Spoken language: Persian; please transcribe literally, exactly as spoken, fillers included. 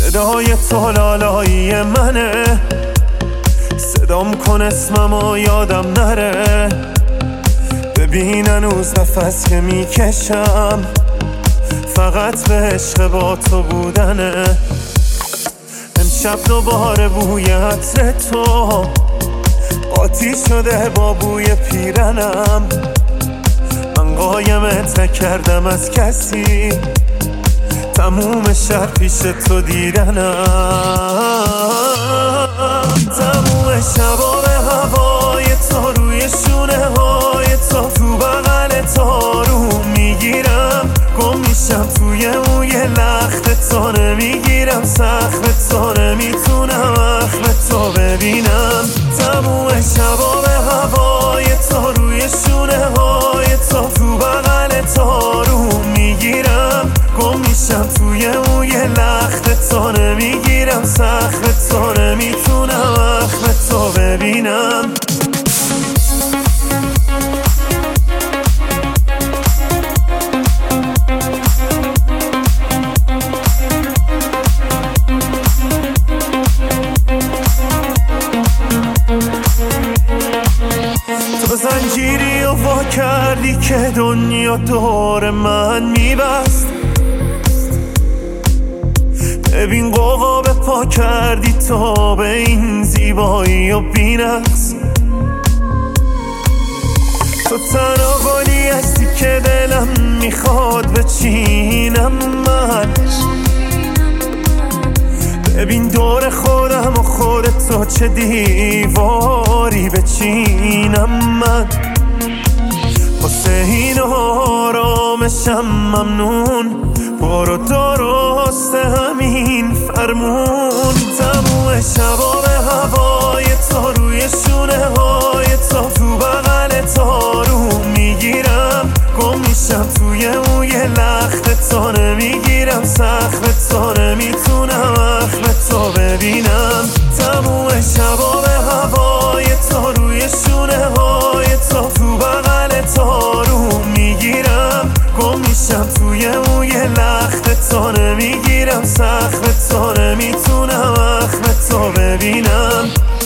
صدای تو لالایی منه، صدام کن اسممو یادم نره. ببین هنوز نفس که میکشم فقط به عشق با تو بودنه. امشب دوباره بوی عطر تو قاطی شده با بوی پیرنم. من قایمت نکردم از کسی، تموم شب پیش تو دیدنم. تموم شبا به هوای تو، روی شونه های تو، تو بغل تو رو میگیرم. گم میشم توی موی لخت تو، نمیگیرم سخت تو، نمیتونم اخم تو ببینم. تموم شبا به هوای تو، روی شونه های تو، تو بغل تو رو میگیرم. گم میشم توی موی لخت تو، نمیگیرم سخت تو، نمیتونم اخم تو ببینم. تو زنجیری و وا کردی که دنیا دور من میبست. ببین قوقا به پا کردی تو به این زیبایی و بی‌نقص. تو تنها گلی هستی که دلم میخواد بچینم من. ببین دور خودم و خودتو چه دیواری بچینم من. واسه این آرامشم ممنون، برو درست همین فرمون. تموم شبا به هوای تو، روی شونه های تو، تو بغل تو رو میگیرم. گم میشم توی موی لخت تو، نمیگیرم سخت تو، نمیتونم اخم تو ببینم. تموم شبا به هوای تو، روی شونه های تو، تو بغل تو رو میگیرم. گم میشم توی موی لخت تو، نمیگیرم سخت تو، نمیتونم اخم تو ببینم.